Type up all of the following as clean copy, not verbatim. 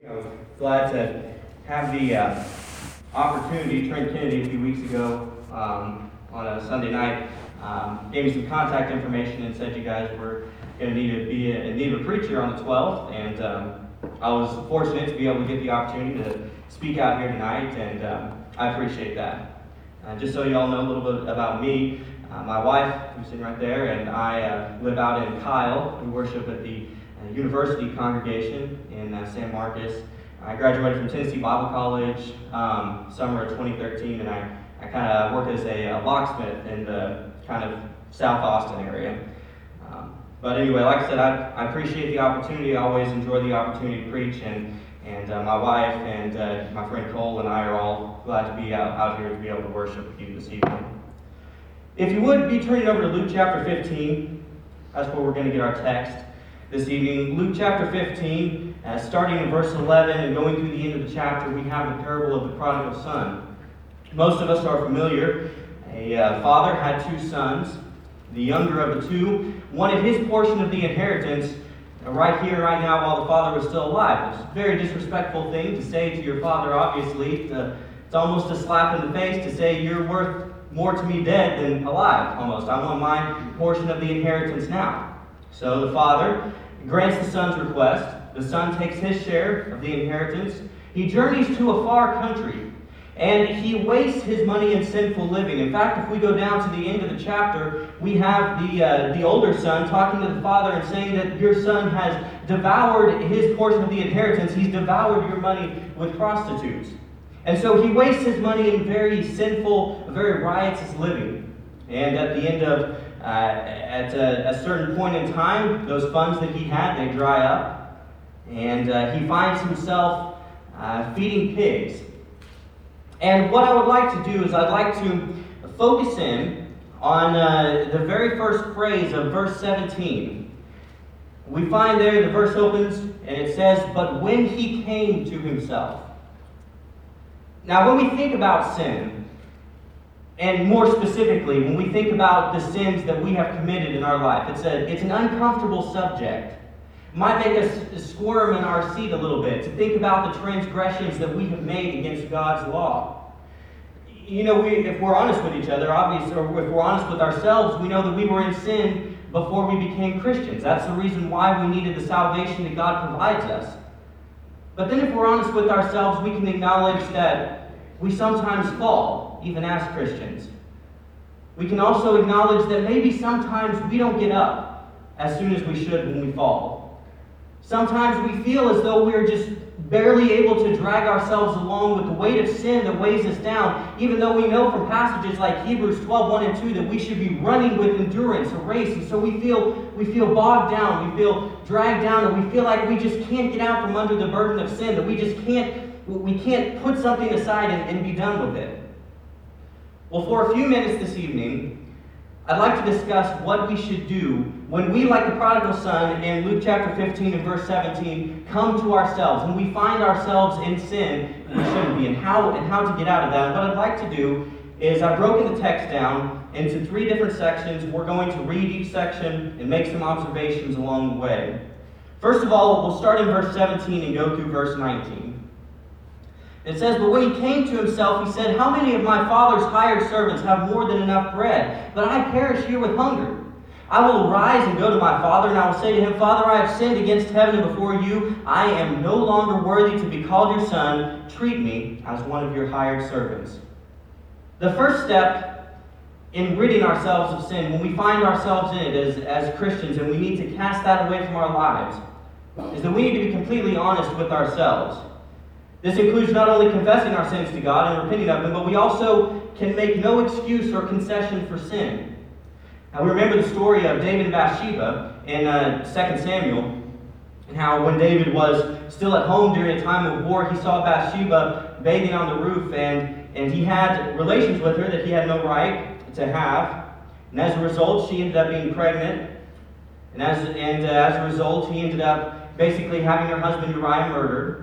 I was glad to have the opportunity. Trent Kennedy a few weeks ago on a Sunday night gave me some contact information and said you guys were going to be in need of a preacher on the 12th, and I was fortunate to be able to get the opportunity to speak out here tonight, and I appreciate that. Just so you all know a little bit about me, my wife, who's sitting right there, and I live out in Kyle. We worship at the University congregation in San Marcos. I graduated from Tennessee Bible College summer of 2013, and I kind of work as a locksmith in the kind of South Austin area. But anyway, like I said, I appreciate the opportunity. I always enjoy the opportunity to preach, and my wife and my friend Cole and I are all glad to be out here to be able to worship with you this evening. If you would be turning over to Luke chapter 15, that's where we're going to get our text this evening. Luke chapter 15, starting in verse 11 and going through the end of the chapter, we have the parable of the prodigal son. Most of us are familiar. A father had two sons. The younger of the two wanted his portion of the inheritance right here, right now, while the father was still alive. It's a very disrespectful thing to say to your father, obviously. It's almost a slap in the face to say, you're worth more to me dead than alive, almost. I want my portion of the inheritance now. So the father grants the son's request. The son takes his share of the inheritance. He journeys to a far country, and he wastes his money in sinful living. In fact, if we go down to the end of the chapter, we have the older son talking to the father and saying that your son has devoured his portion of the inheritance. He's devoured your money with prostitutes. And so he wastes his money in very sinful, very riotous living. And at the end of at a certain point in time, those funds that he had, they dry up, and he finds himself feeding pigs. And what I would like to do is I'd like to focus in on the very first phrase of verse 17. We find there, the verse opens, and it says, "But when he came to himself." Now, when we think about sin, and more specifically, when we think about the sins that we have committed in our life, it's an uncomfortable subject. It might make us squirm in our seat a little bit to think about the transgressions that we have made against God's law. You know, if we're honest with each other, obviously, or if we're honest with ourselves, we know that we were in sin before we became Christians. That's the reason why we needed the salvation that God provides us. But then if we're honest with ourselves, we can acknowledge that we sometimes fall, even as Christians. We can also acknowledge that maybe sometimes we don't get up as soon as we should when we fall. Sometimes we feel as though we're just barely able to drag ourselves along with the weight of sin that weighs us down, even though we know from passages like Hebrews 12:1 and 2 that we should be running with endurance a race. And so we feel bogged down, we feel dragged down, and we feel like we just can't get out from under the burden of sin, that we just can't put something aside and be done with it. Well, for a few minutes this evening, I'd like to discuss what we should do when we, like the prodigal son in Luke chapter 15 and verse 17, come to ourselves, when we find ourselves in sin we shouldn't be, and how to get out of that. And what I'd like to do is I've broken the text down into 3 different sections. We're going to read each section and make some observations along the way. First of all, we'll start in verse 17 and go through verse 19. It says, "But when he came to himself, he said, 'How many of my father's hired servants have more than enough bread, but I perish here with hunger? I will rise and go to my father, and I will say to him, Father, I have sinned against heaven and before you. I am no longer worthy to be called your son. Treat me as one of your hired servants.'" The first step in ridding ourselves of sin, when we find ourselves in it as Christians, and we need to cast that away from our lives, is that we need to be completely honest with ourselves. This includes not only confessing our sins to God and repenting of them, but we also can make no excuse or concession for sin. Now, we remember the story of David and Bathsheba in 2 Samuel, and how when David was still at home during a time of war, he saw Bathsheba bathing on the roof, and he had relations with her that he had no right to have. And as a result, she ended up being pregnant. And as a result, he ended up basically having her husband Uriah murdered.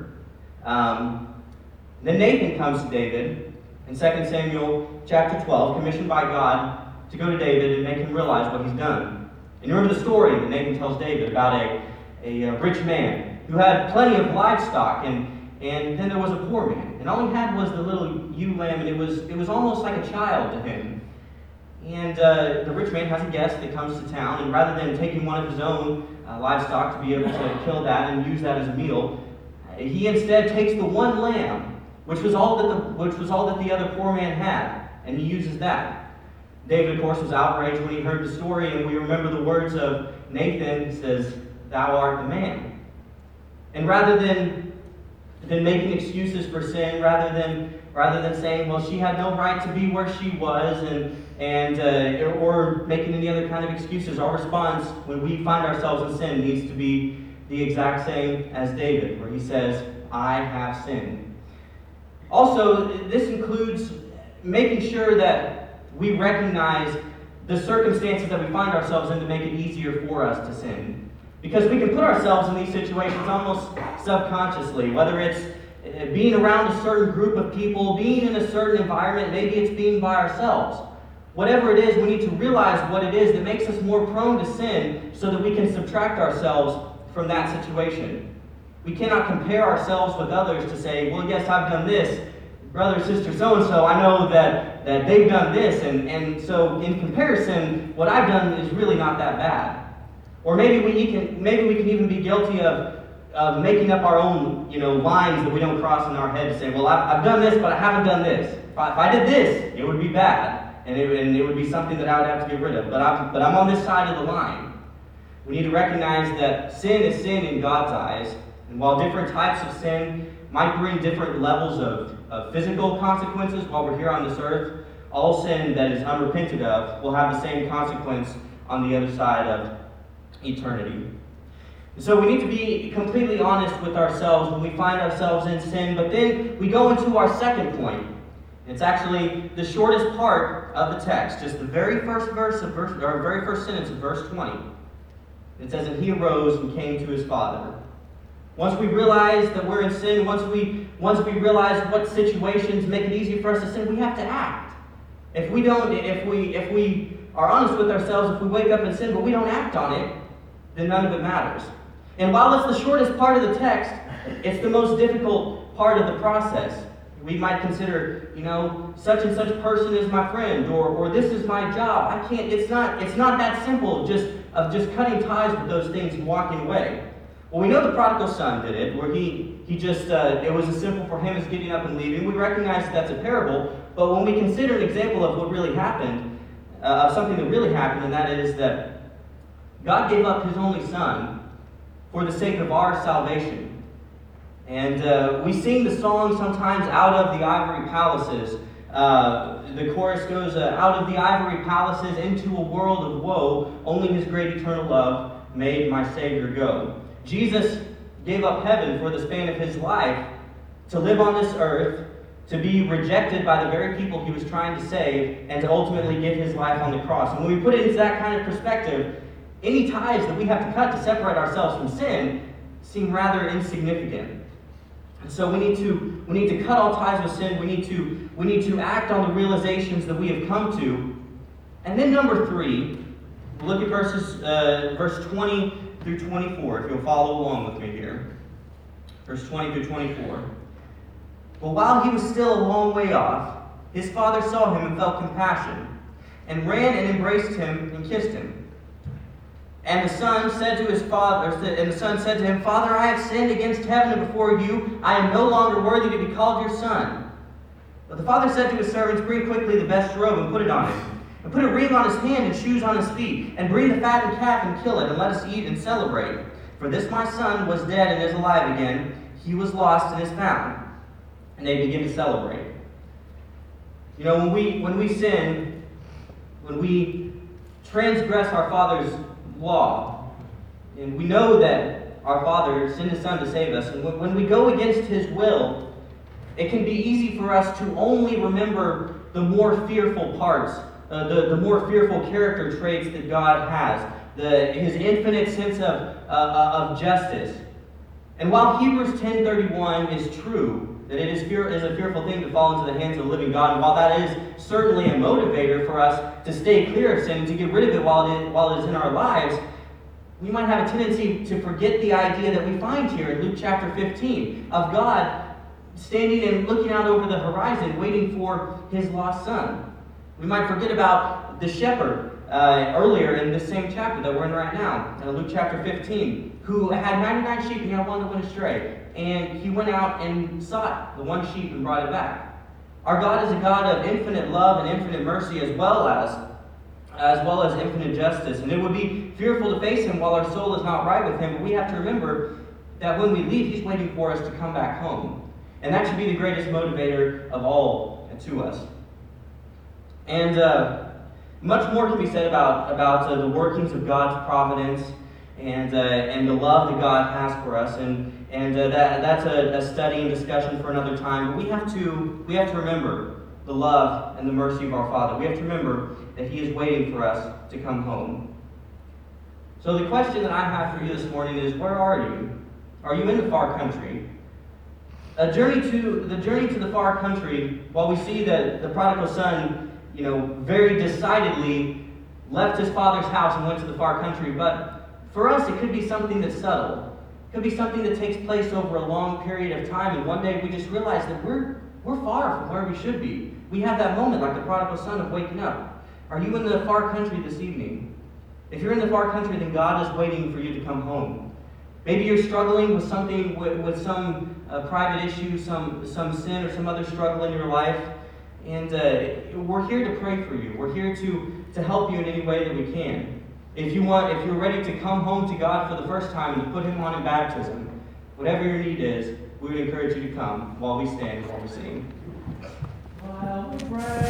Then Nathan comes to David in 2 Samuel chapter 12, commissioned by God to go to David and make him realize what he's done. And you remember the story that Nathan tells David about a rich man who had plenty of livestock, and then there was a poor man, and all he had was the little ewe lamb, and it was almost like a child to him. And the rich man has a guest that comes to town, and rather than taking one of his own livestock to be able to kill that and use that as a meal, he instead takes the one lamb, which was all that the other poor man had, and he uses that. David, of course, was outraged when he heard the story, and we remember the words of Nathan. He says, "Thou art the man." And rather than making excuses for sin, rather than saying, well, she had no right to be where she was, or making any other kind of excuses, our response when we find ourselves in sin needs to be the exact same as David, where he says, "I have sinned." Also, this includes making sure that we recognize the circumstances that we find ourselves in to make it easier for us to sin. Because we can put ourselves in these situations almost subconsciously, whether it's being around a certain group of people, being in a certain environment, maybe it's being by ourselves. Whatever it is, we need to realize what it is that makes us more prone to sin so that we can subtract ourselves from that situation. We cannot compare ourselves with others to say, well, yes, I've done this. Brother, sister, so-and-so, I know that they've done this, and so in comparison, what I've done is really not that bad. Or maybe we can even be guilty of making up our own, lines that we don't cross in our head to say, well, I've done this, but I haven't done this. If I did this, it would be bad, and it would be something that I would have to get rid of. But I'm on this side of the line. We need to recognize that sin is sin in God's eyes, and while different types of sin might bring different levels of physical consequences while we're here on this earth, all sin that is unrepented of will have the same consequence on the other side of eternity. So we need to be completely honest with ourselves when we find ourselves in sin, but then we go into our second point. It's actually the shortest part of the text, just the very first very first sentence of verse 20. It says, "And he arose and came to his father." Once we realize that we're in sin, once we realize what situations make it easy for us to sin, we have to act. If we are honest with ourselves, if we wake up in sin but we don't act on it, then none of it matters. And while it's the shortest part of the text, it's the most difficult part of the process. We might consider, such and such person is my friend, or this is my job. It's not that simple of just cutting ties with those things and walking away. Well, we know the prodigal son did it, where it was as simple for him as getting up and leaving. We recognize that's a parable, but when we consider an example of what really happened, of something that really happened, and that is that God gave up his only son for the sake of our salvation. And we sing the song sometimes out of the ivory palaces. The chorus goes, out of the ivory palaces into a world of woe, only his great eternal love made my Savior go. Jesus gave up heaven for the span of his life to live on this earth, to be rejected by the very people he was trying to save, and to ultimately give his life on the cross. And when we put it into that kind of perspective, any ties that we have to cut to separate ourselves from sin seem rather insignificant. And so we need to cut all ties with sin. We need to act on the realizations that we have come to. And then number 3, look at verse 20 through 24, if you'll follow along with me here. Verse 20 through 24. But while he was still a long way off, his father saw him and felt compassion, and ran and embraced him and kissed him. And the son said to him, Father, I have sinned against heaven and before you. I am no longer worthy to be called your son. But the father said to his servants, Bring quickly the best robe and put it on him, and put a ring on his hand and shoes on his feet, and bring the fattened calf and kill it, and let us eat and celebrate. For this my son was dead and is alive again. He was lost and is found. And they begin to celebrate. When we sin, when we transgress our Father's law, and we know that our Father sent his Son to save us, and when we go against his will, it can be easy for us to only remember the more fearful parts, the more fearful character traits that God has, his infinite sense of justice. And while Hebrews 10:31 is true, that it is a fearful thing to fall into the hands of the living God, and while that is certainly a motivator for us to stay clear of sin and to get rid of it while it is in our lives, we might have a tendency to forget the idea that we find here in Luke chapter 15 of God standing and looking out over the horizon, waiting for his lost son. We might forget about the shepherd earlier in this same chapter that we're in right now, Luke chapter 15, who had 99 sheep and he had one that went astray. And he went out and sought the one sheep and brought it back. Our God is a God of infinite love and infinite mercy as well as infinite justice. And it would be fearful to face him while our soul is not right with him, but we have to remember that when we leave, he's waiting for us to come back home. And that should be the greatest motivator of all to us. And much more can be said about the workings of God's providence and the love that God has for us, and that's a study and discussion for another time. But we have to remember the love and the mercy of our Father. We have to remember that He is waiting for us to come home. So the question that I have for you this morning is, where are you? Are you in the far country? The journey to the far country, while we see that the prodigal son, very decidedly left his father's house and went to the far country, but for us, it could be something that's subtle. It could be something that takes place over a long period of time, and one day we just realize that we're far from where we should be. We have that moment, like the prodigal son, of waking up. Are you in the far country this evening? If you're in the far country, then God is waiting for you to come home. Maybe you're struggling with something, with some private issue, some sin, or some other struggle in your life, and we're here to pray for you. We're here to help you in any way that we can. If you're ready to come home to God for the first time and to put Him on in baptism, whatever your need is, we would encourage you to come while we stand, while we sing. While we pray.